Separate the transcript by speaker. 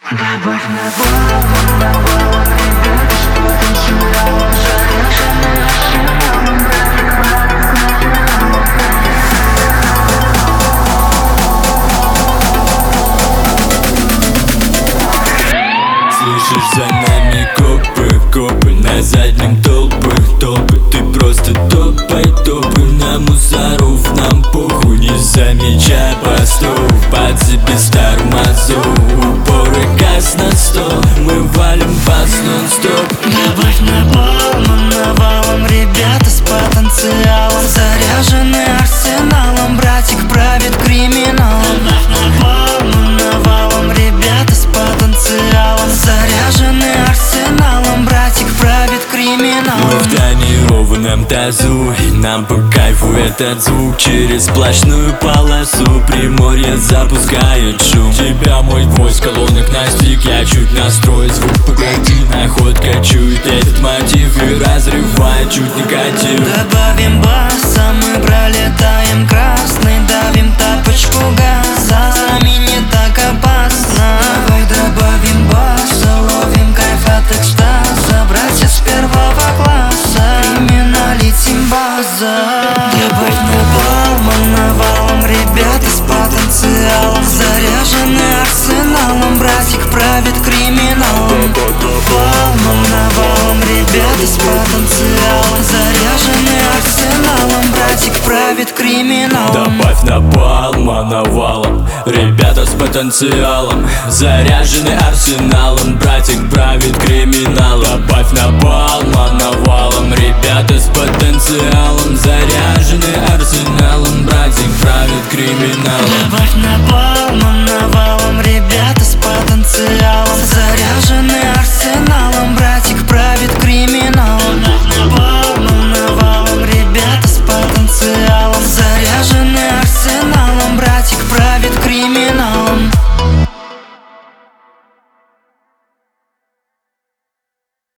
Speaker 1: Добавь навалом, навалом, ребята, что танцевало, заряженный арсеналом, братик,
Speaker 2: Слышишь, за нами копы, на заднем толпы, ты просто топай, на мусоров, нам похуй, не замечай постов, под себе стар мазу, упоры газ на стол, мы валим вас нон-стоп.
Speaker 1: Добавь навалом, ребята с потенциалом, заряженный арсеналом, братик правит криминалом. Добавь навалом, ребята с потенциалом, заряженный арсеналом, братик правит криминалом.
Speaker 2: Мы в тонированном тазу, нам по кайфу этот звук через сплошную полосу. Приморье запускает шум. Тебя мой гвоздь колонок настиг, я чуть настрою звук. Погоди, находка чует этот мотив и разрывает чуть негатив.
Speaker 1: Добавим баса, мы пролетаем красный, давим тапочку газа, сами не так опасно. Давай добавим баса, ловим кайф от экстаза, братья с первого класса, криминалитим база. Добавь навалом, ребята с потенциалом, заряженный арсеналом, братик правит криминалом. Навалом, ребята с потенциалом, заряженный арсеналом, братик правит криминалом.
Speaker 2: Добавь навалом, ребята с потенциалом, заряженный арсеналом, братик правит криминалом. Добавь навалом, ребята с потенциалом, заряженный арсеналом, братик правит криминалом.
Speaker 1: Добавь навалом, ребята